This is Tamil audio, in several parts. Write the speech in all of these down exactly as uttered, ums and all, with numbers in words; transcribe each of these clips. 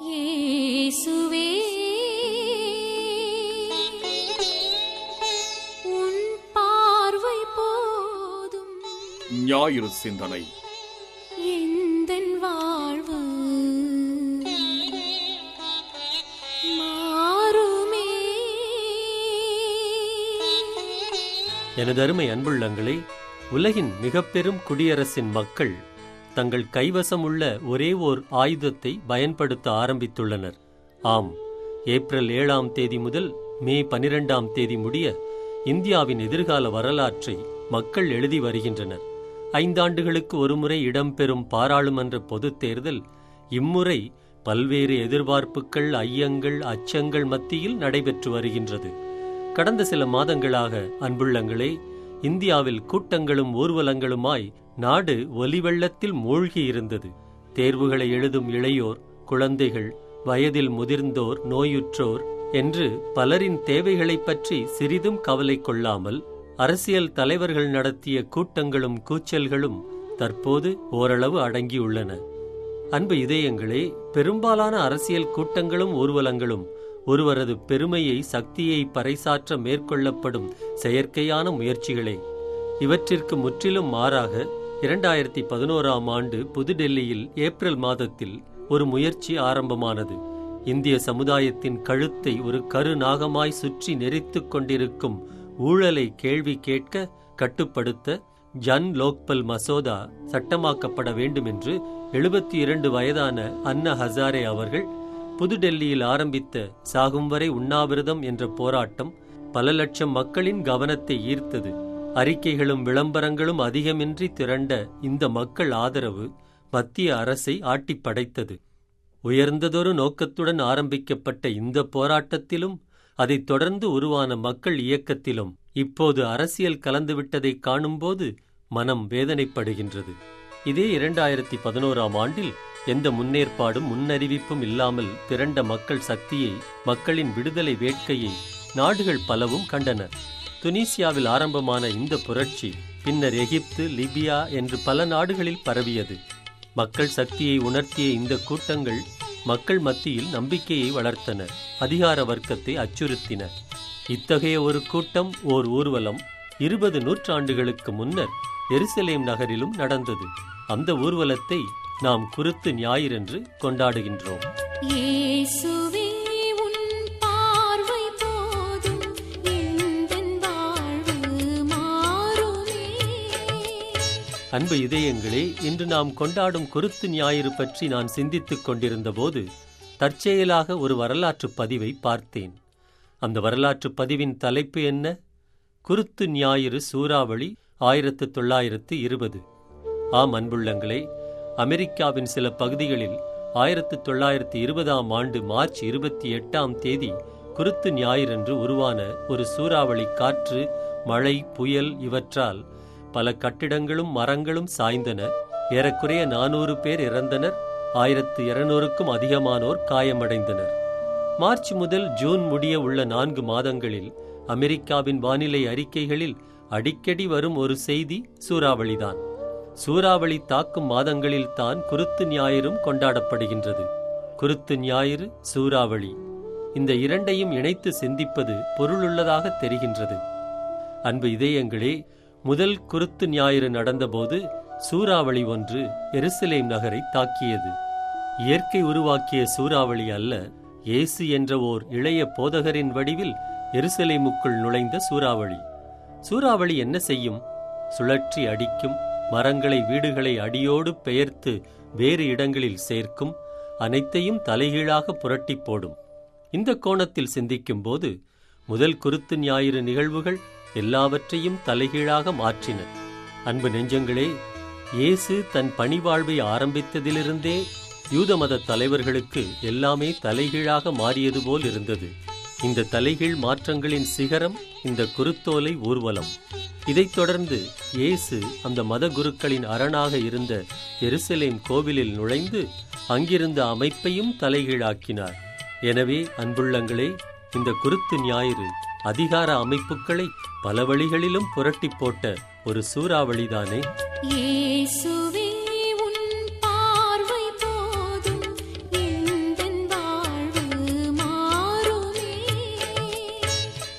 இயேசுவே உன் பார்வை போதும். ஞாயிறு சிந்தனை. எந்தன் வாழ்வு மாறுமே. எனதருமை அன்புள்ளங்களே, உலகின் மிக பெரும் குடியரசின் மக்கள் தங்கள் கைவசம் உள்ள ஒரே ஓர் ஆயுதத்தை பயன்படுத்த ஆரம்பித்துள்ளனர். ஆம், ஏப்ரல் ஏழாம் தேதி முதல் மே பனிரெண்டாம் தேதி முடிய இந்தியாவின் எதிர்கால வரலாற்றை மக்கள் எழுதி வருகின்றனர். ஐந்தாண்டுகளுக்கு ஒருமுறை இடம்பெறும் பாராளுமன்ற பொதுத் தேர்தல் இம்முறை பல்வேறு எதிர்பார்ப்புகள், ஐயங்கள், அச்சங்கள் மத்தியில் நடைபெற்று வருகின்றது. கடந்த சில மாதங்களாக அன்புள்ளங்களே, இந்தியாவில் கூட்டங்களும் ஊர்வலங்களுமாய் நாடு ஒலிவெள்ளத்தில் மூழ்கியிருந்தது. தேர்வுகளை எழுதும் இளையோர், குழந்தைகள், வயதில் முதிர்ந்தோர், நோயுற்றோர் என்று பலரின் தேவைகளைப் பற்றி சிறிதும் கவலை கொள்ளாமல் அரசியல் தலைவர்கள் நடத்திய கூட்டங்களும் கூச்சல்களும் தற்போது ஓரளவு அடங்கியுள்ளன. அன்பு இதயங்களே, பெரும்பாலான அரசியல் கூட்டங்களும் ஊர்வலங்களும் ஒருவரது பெருமையை, சக்தியை பறைசாற்ற மேற்கொள்ளப்படும் செயற்கையான முயற்சிகளே. இவற்றிற்கு முற்றிலும் மாறாக இரண்டாயிரத்தி பதினோராம் ஆண்டு புதுடெல்லியில் ஏப்ரல் மாதத்தில் ஒரு முயற்சி ஆரம்பமானது. இந்திய சமுதாயத்தின் கழுத்தை ஒரு கருநாகமாய் சுற்றி நெரித்துக் கொண்டிருக்கும் ஊழலை கேள்வி கேட்க, கட்டுப்படுத்த ஜன் லோக்பல் மசோதா சட்டமாக்கப்பட வேண்டும் என்று எழுபத்தி இரண்டு வயதான அன்னா ஹசாரே அவர்கள் புதுடெல்லியில் ஆரம்பித்த சாகும் வரை உண்ணாவிரதம் என்ற போராட்டம் பல லட்சம் மக்களின் கவனத்தை ஈர்த்தது. அறிக்கைகளும் விளம்பரங்களும் அதிகமின்றி திரண்ட இந்த மக்கள் ஆதரவு மத்திய அரசை ஆட்டிப் படைத்தது. உயர்ந்ததொரு நோக்கத்துடன் ஆரம்பிக்கப்பட்ட இந்த போராட்டத்திலும் அதைத் தொடர்ந்து உருவான மக்கள் இயக்கத்திலும் இப்போது அரசியல் கலந்துவிட்டதை காணும்போது மனம் வேதனைப்படுகின்றது. இதே இரண்டாயிரத்தி பதினோராம் ஆண்டில் எந்த முன்னேற்பாடும் முன்னறிவிப்பும் இல்லாமல் திரண்ட மக்கள் சக்தியை, மக்களின் விடுதலை வேட்கையை நாடுகள் பலவும் கண்டன. துனிசியாவில் ஆரம்பமான இந்த புரட்சி பின்னர் எகிப்து, லிபியா என்று பல நாடுகளில் பரவியது. மக்கள் சக்தியை உணர்த்திய இந்த கூட்டங்கள் மக்கள் மத்தியில் நம்பிக்கையை வளர்த்தன, அதிகார வர்க்கத்தை அச்சுறுத்தின. இத்தகைய ஒரு கூட்டம், ஓர் ஊர்வலம் இருபது நூற்றாண்டுகளுக்கு முன்னர் எருசலேம் நகரிலும் நடந்தது. அந்த ஊர்வலத்தை நாம் குருத்து ஞாயிறன்று கொண்டாடுகின்றோம். இயேசுவே உன் பார்வை போதும், எந்தன் வாழ்வு மாறுமே. அன்பு இதயங்களே, இன்று நாம் கொண்டாடும் குருத்து ஞாயிறு பற்றி நான் சிந்தித்துக் கொண்டிருந்த போது தற்செயலாக ஒரு வரலாற்று பதிவை பார்த்தேன். அந்த வரலாற்று பதிவின் தலைப்பு என்ன? குருத்து ஞாயிறு சூறாவளி ஆயிரத்து தொள்ளாயிரத்து இருபது. ஆம் அன்புள்ளங்களே, அமெரிக்காவின் சில பகுதிகளில் ஆயிரத்து தொள்ளாயிரத்து இருபதாம் ஆண்டு மார்ச் இருபத்தி எட்டாம் தேதி குருத்து ஞாயிறன்று உருவான ஒரு சூறாவளி காற்று, மழை, புயல் இவற்றால் பல கட்டிடங்களும் மரங்களும் சாய்ந்தன. ஏறக்குறைய நானூறு பேர் இறந்தனர். ஆயிரத்து இருநூறுக்கும் அதிகமானோர் காயமடைந்தனர். மார்ச் முதல் ஜூன் முடிய உள்ள நான்கு மாதங்களில் அமெரிக்காவின் வானிலை அறிக்கைகளில் அடிக்கடி வரும் ஒரு செய்தி சூறாவளிதான். சூறாவளி தாக்கும் மாதங்களில் தான் குருத்து ஞாயிறும் கொண்டாடப்படுகின்றது. குருத்து ஞாயிறு, சூறாவளி, இந்த இரண்டையும் இணைத்து சிந்திப்பது பொருளுள்ளதாக தெரிகின்றது. அன்பு இதயங்களே, முதல் குருத்து ஞாயிறு நடந்தபோது சூறாவளி ஒன்று எருசலேம் நகரை தாக்கியது. இயற்கை உருவாக்கிய சூறாவளி அல்ல, இயேசு என்ற ஓர் இளைய போதகரின் வடிவில் எருசலேமுக்குள் நுழைந்த சூறாவளி. சூறாவளி என்ன செய்யும்? சுழற்றி அடிக்கும், மரங்களை, வீடுகளை அடியோடு பெயர்த்து வேறு இடங்களில் சேர்க்கும், அனைத்தையும் தலைகீழாக புரட்டி போடும். இந்த கோணத்தில் சிந்திக்கும் போது முதல் குருத்து ஞாயிறு நிகழ்வுகள் எல்லாவற்றையும் தலைகீழாக மாற்றின. அன்பு நெஞ்சங்களே, இயேசு தன் பணிவாழ்வை ஆரம்பித்ததிலிருந்தே யூத மத தலைவர்களுக்கு எல்லாமே தலைகீழாக மாறியது போல் இருந்தது. இந்த தலைகீழ் மாற்றங்களின் சிகரம் இந்த குருத்தோலை ஊர்வலம். இதைத் தொடர்ந்து இயேசு அந்த மத குருக்களின் அரணாக இருந்த எருசலேம் கோவிலில் நுழைந்து அங்கிருந்த அமைப்பையும் தலைகீழாக்கினார். எனவே அன்புள்ளங்களே, இந்த குருத்து ஞாயிறு அதிகார அமைப்புகளை பல வழிகளிலும் புரட்டி போட்ட ஒரு சூறாவளிதானே. இயேசுவே உன் பார்வை போதும், எந்தன்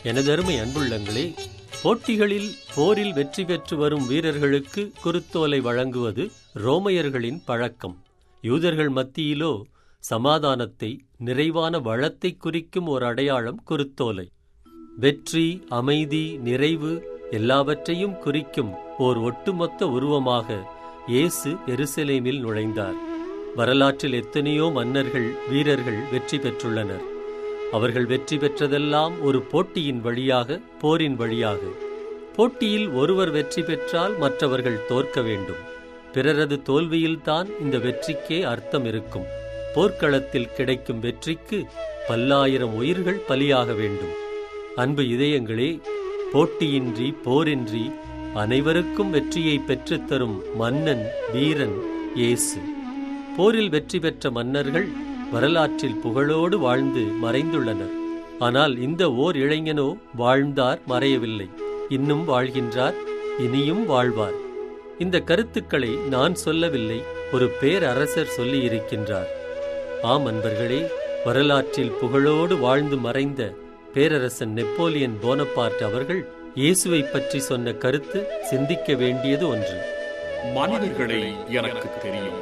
எனதருமை அன்புள்ளங்களே, போட்டிகளில் போரில் வெற்றி பெற்று வரும் வீரர்களுக்கு குருத்தோலை வழங்குவது ரோமையர்களின் பழக்கம். யூதர்கள் மத்தியிலோ சமாதானத்தை, நிறைவான வளத்தை குறிக்கும் ஒரு அடையாளம் குருத்தோலை. வெற்றி, அமைதி, நிறைவு எல்லாவற்றையும் குறிக்கும் ஓர் ஒட்டுமொத்த உருவமாக இயேசு எருசலேமில் நுழைந்தார். வரலாற்றில் எத்தனையோ மன்னர்கள், வீரர்கள் வெற்றி பெற்றுள்ளனர். அவர்கள் வெற்றி பெற்றதெல்லாம் ஒரு போட்டியின் வழியாக, போரின் வழியாக. போட்டியில் ஒருவர் வெற்றி பெற்றால் மற்றவர்கள் தோற்க வேண்டும். பிறரது தோல்வியில்தான் இந்த வெற்றிக்கே அர்த்தம் இருக்கும். போர்க்களத்தில் கிடைக்கும் வெற்றிக்கு பல்லாயிரம் உயிர்கள் பலியாக வேண்டும். அன்பு இதயங்களே, போட்டியின்றி, போரின்றி அனைவருக்கும் வெற்றியை பெற்றுத்தரும் மன்னன், வீரன் இயேசு. போரில் வெற்றி பெற்ற மன்னர்கள் வரலாற்றில் புகழோடு வாழ்ந்து மறைந்துள்ளனர். ஆனால் இந்த ஓர் இளைஞனோ வாழ்ந்தார், மறையவில்லை. இன்னும் வாழ்கின்றார், இனியும் வாழ்வார். இந்த கருத்துக்களை நான் சொல்லவில்லை, ஒரு பேரரசர் சொல்லி இருக்கின்றார். ஆம் அன்பர்களே, வரலாற்றில் புகழோடு வாழ்ந்து மறைந்த பேரரசன் நெப்போலியன் போனபார்ட் அவர்கள் இயேசுவை பற்றி சொன்ன கருத்து சிந்திக்க வேண்டியது ஒன்று. மனிதர்களை எனக்கு தெரியும்.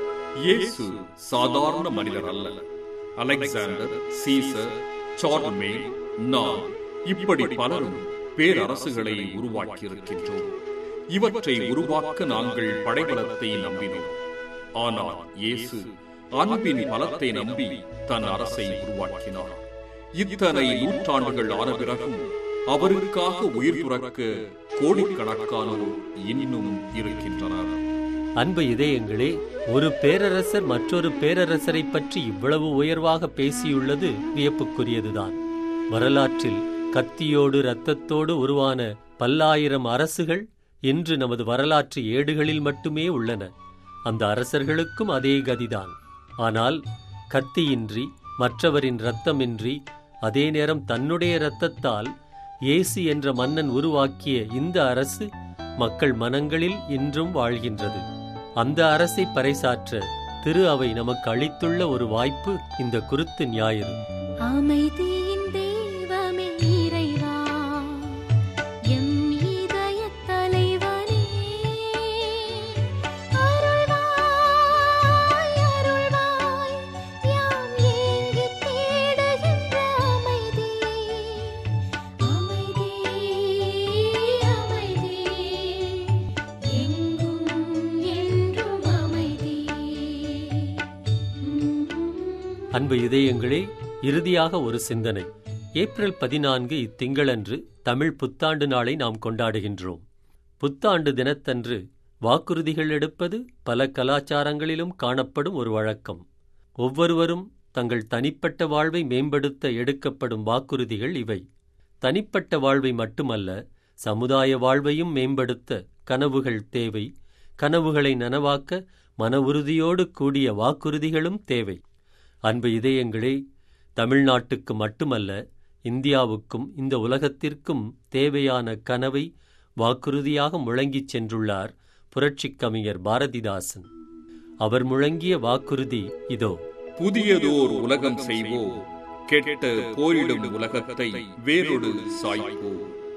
இயேசு சாதாரண மனிதர் அல்ல. அலெக்சாண்டர், சீசர், சார்லமேன், நான் இப்படி பலரும் பேரரசுகளை உருவாக்கியிருக்கின்றோம். இவற்றை உருவாக்க நாங்கள் படைபலத்தை நம்பினோம். ஆனால் இயேசு அன்பின் பலத்தை நம்பி தன் அரசை உருவாக்கினார். இத்தனை நூற்றாண்டுகள் ஆன பிறகும் அவருக்காக உயிர் துறக்க கோடிக்கணக்கானோர் இன்னும் இருக்கின்றனர். அன்பு இதயங்களே, ஒரு பேரரசர் மற்றொரு பேரரசரை பற்றி இவ்வளவு உயர்வாக பேசியுள்ளது வியப்புக்குரியதுதான். வரலாற்றில் கத்தியோடு இரத்தத்தோடு உருவான பல்லாயிரம் அரசுகள் இன்று நமது வரலாற்று ஏடுகளில் மட்டுமே உள்ளன. அந்த அரசர்களுக்கும் அதே கதிதான். ஆனால் கத்தியின்றி, மற்றவரின் இரத்தமின்றி, அதே நேரம் தன்னுடைய இரத்தத்தால் இயேசு என்ற மன்னன் உருவாக்கிய இந்த அரசு மக்கள் மனங்களில் இன்றும் வாழ்கின்றது. அந்த அரசை பறைசாற்ற திரு அவை நமக்கு அளித்துள்ள ஒரு வாய்ப்பு இந்த குருத்து ஞாயிறு. அமைதியின் தெய்வமே இறைவா, எம் இதயத் தலைவனே, அருள்வாய் அருள்வாய் யாம் ஏங்கித் தேடுகின்ற அமைதி. அமைதி அமைதி எங்கும் என்றும் அமைதி. அன்பு இதயங்களே, இறுதியாக ஒரு சிந்தனை. ஏப்ரல் பதினான்கு இத்திங்களன்று தமிழ் புத்தாண்டு நாளை நாம் கொண்டாடுகின்றோம். புத்தாண்டு தினத்தன்று வாக்குறுதிகள் எடுப்பது பல கலாச்சாரங்களிலும் காணப்படும் ஒரு வழக்கம். ஒவ்வொருவரும் தங்கள் தனிப்பட்ட வாழ்வை மேம்படுத்த எடுக்கப்படும் வாக்குறுதிகள் இவை. தனிப்பட்ட வாழ்வை மட்டுமல்ல, சமுதாய வாழ்வையும் மேம்படுத்த கனவுகள் தேவை. கனவுகளை நனவாக்க மன உறுதியோடு கூடிய வாக்குறுதிகளும் தேவை. அன்பு இதயங்களே, தமிழ்நாட்டுக்கு மட்டுமல்ல, இந்தியாவுக்கும் இந்த உலகத்திற்கும் தேவையான கனவை வாக்குறுதியாக முழங்கிச் சென்றுள்ளார் புரட்சிக் கவிஞர் பாரதிதாசன். அவர் முழங்கிய வாக்குறுதி இதோ: புதியதோர் உலகம் செய்வோம், கெட்ட போரிடும் உலகத்தை வேறொடு சாய்ப்போ,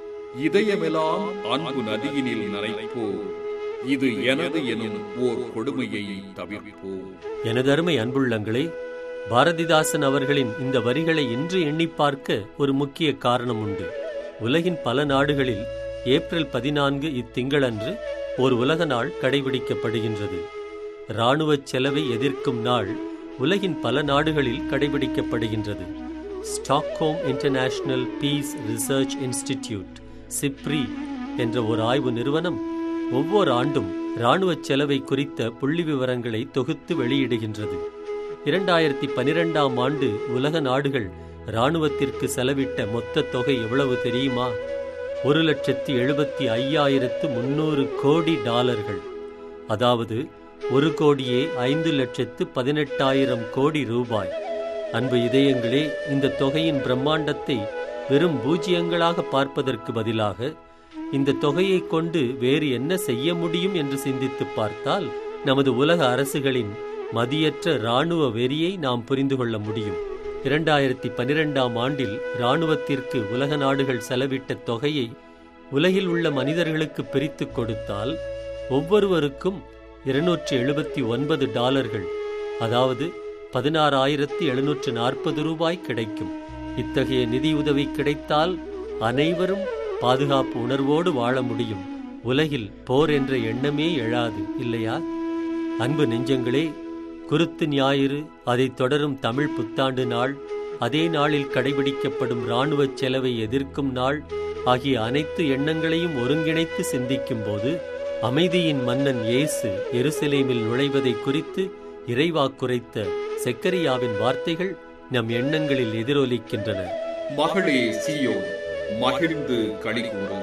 இதயமெல்லாம் அன்பு நதியினில் நனைப்போ, இது எனது எனும் ஓர் கொடுமையை தவிர்ப்போ. எனதருமை அன்புள்ளங்களே, பாரதிதாசன் அவர்களின் இந்த வரிகளை இன்று எண்ணி பார்க்க ஒரு முக்கிய காரணம் உண்டு. உலகின் பல நாடுகளில் ஏப்ரல் பதினான்கு இத்திங்களன்று ஒரு உலக நாள் கடைபிடிக்கப்படுகின்றது. இராணுவச் செலவை எதிர்க்கும் நாள் உலகின் பல நாடுகளில் கடைபிடிக்கப்படுகின்றது. Stockholm international peace research institute, SIPRI என்ற ஒரு ஆய்வு நிறுவனம் ஒவ்வொரு ஆண்டும் இராணுவச் செலவை குறித்த புள்ளி விவரங்களை தொகுத்து வெளியிடுகின்றது. இரண்டாயிரத்தி பனிரெண்டாம் ஆண்டு உலக நாடுகள் இராணுவத்திற்கு செலவிட்ட மொத்த தொகை எவ்வளவு தெரியுமா? ஒரு லட்சத்தி எழுபத்தி ஐயாயிரத்து முன்னூறு கோடி டாலர்கள். அதாவது ஒரு கோடியே ஐந்து லட்சத்து பதினெட்டாயிரம் கோடி ரூபாய். அன்பு இதயங்களே, இந்த தொகையின் பிரம்மாண்டத்தை வெறும் பூஜ்ஜியங்களாக பார்ப்பதற்கு பதிலாக இந்த தொகையை கொண்டு வேறு என்ன செய்ய முடியும் என்று சிந்தித்து பார்த்தால் நமது உலக அரசுகளின் மதியற்ற இராணுவ வெறியை நாம் புரிந்து கொள்ள முடியும். இரண்டாயிரத்தி பனிரெண்டாம் ஆண்டில் இராணுவத்திற்கு உலக நாடுகள் செலவிட்ட தொகையை உலகில் உள்ள மனிதர்களுக்கு பிரித்துக் கொடுத்தால் ஒவ்வொருவருக்கும் இருநூற்றி எழுபத்தி ஒன்பது டாலர்கள், அதாவது பதினாறாயிரத்தி எழுநூற்று நாற்பது ரூபாய் கிடைக்கும். இத்தகைய நிதியுதவி கிடைத்தால் அனைவரும் பாதுகாப்பு உணர்வோடு வாழ முடியும். உலகில் போர் என்ற எண்ணமே எழாது, இல்லையா? அன்பு நெஞ்சங்களே, குருத்து ஞாயிறு, அதைத் தொடரும் தமிழ் புத்தாண்டு நாள், அதே நாளில் கடைபிடிக்கப்படும் இராணுவ செலவை எதிர்க்கும் நாள் ஆகிய அனைத்து எண்ணங்களையும் ஒருங்கிணைத்து சிந்திக்கும் போது அமைதியின் மன்னன் இயேசு எருசலேமில் நுழைவதை குறித்து இறைவாக்குரைத்த செக்கரியாவின் வார்த்தைகள் நம் எண்ணங்களில் எதிரொலிக்கின்றன. மகளே சீயோன், மகிழ்ந்து களிகூறு.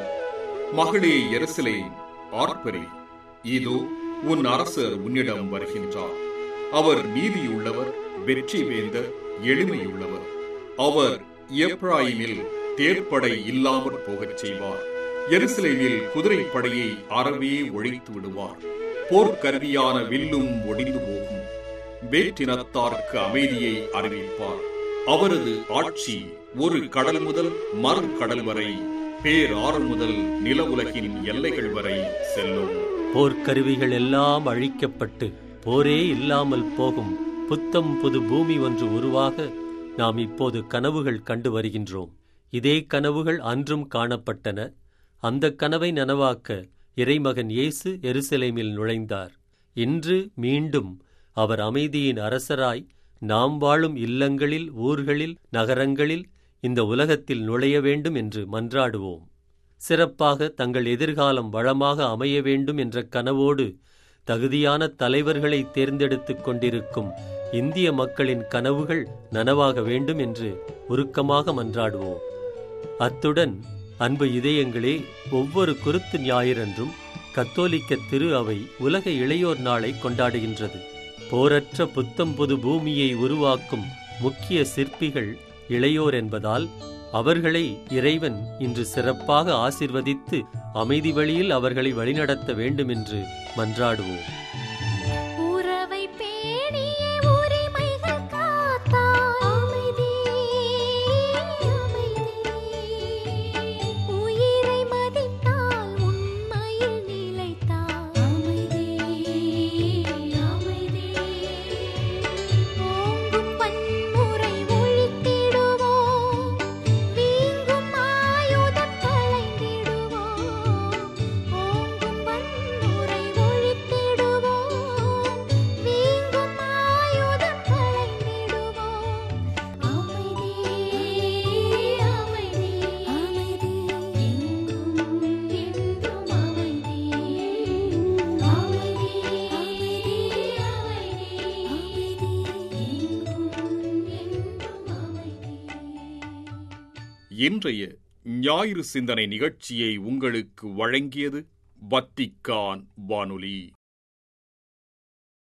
மகளே எருசலேம், ஆர்ப்பரி. இதோ உன் அரசர் உன்னிடம் வருகின்றார். அவர் நீதியுள்ளவர், வெற்றி வேந்தர், எளிமையுள்ளவர். அவர் எப்ராயிமில் தேர்ப்படை இல்லாமற் போகச் செய்வார். எருசலேமில் குதிரைப்படையை அறவே ஒழித்து விடுவார். போர்க்கருவியான வில்லும் ஒடிந்து போகும். வேற்றினத்தார்க்கு அமைதியை அறிவிப்பார். அவரது ஆட்சி ஒரு கடல் முதல் மறு கடல் வரை, பேராறு முதல் நில உலகின் எல்லைகள் வரை செல்லும். போர்க்கருவிகள் எல்லாம் அழிக்கப்பட்டு போரே இல்லாமல் போகும் புத்தம் புது பூமி ஒன்று உருவாக நாம் இப்போது கனவுகள் கண்டு வருகின்றோம். இதே கனவுகள் அன்றும் காணப்பட்டன. அந்த கனவை நனவாக்க இறைமகன் இயேசு எருசலேமில் நுழைந்தார். இன்று மீண்டும் அவர் அமைதியின் அரசராய் நாம் வாழும் இல்லங்களில், ஊர்களில், நகரங்களில், இந்த உலகத்தில் நுழைய வேண்டும் என்று மன்றாடுவோம். சிறப்பாக தங்கள் எதிர்காலம் வளமாக அமைய வேண்டும் என்ற கனவோடு தகுதியான தலைவர்களை தேர்ந்தெடுத்துக் கொண்டிருக்கும் இந்திய மக்களின் கனவுகள் நனவாக வேண்டும் என்று உருக்கமாக மன்றாடுவோம். அத்துடன் அன்பு இதயங்களே, ஒவ்வொரு குருத்து ஞாயிறன்றும் கத்தோலிக்க திரு அவை உலக இளையோர் நாளை கொண்டாடுகின்றது. போரற்ற புத்தம் புது பூமியை உருவாக்கும் முக்கிய சிற்பிகள் இளையோர் என்பதால் அவர்களை இறைவன் இன்று சிறப்பாக ஆசிர்வதித்து அமைதி வழியில் அவர்களை வழிநடத்த வேண்டும் என்று மன்றாடுவோம். உறவை பேணிய உரிமைகள் காத்தாய் அமைதி, உயிரை மதித்தால் உண்மையில் நிலைத்தாய் அமைதி, ஓங்கும் வன்முறை ஒழித்திடுவோம், வீங்கும் ஆயுதம் களைந்திடுவோம், ஓங்கும் வன்முறை ஒழித்திடுவோம், வீங்கும் ஆயுதம் களைந்திடுவோம். அமைதி, அமைதி, அமைதி, எங்கும் என்றும் அமைதி, அமைதி, அமைதி, அமைதி, எங்கும் என்றும் அமைதி. இன்றைய ஞாயிறு சிந்தனை நிகழ்ச்சியை உங்களுக்கு வழங்கியது வத்திக்கான் வானொலி.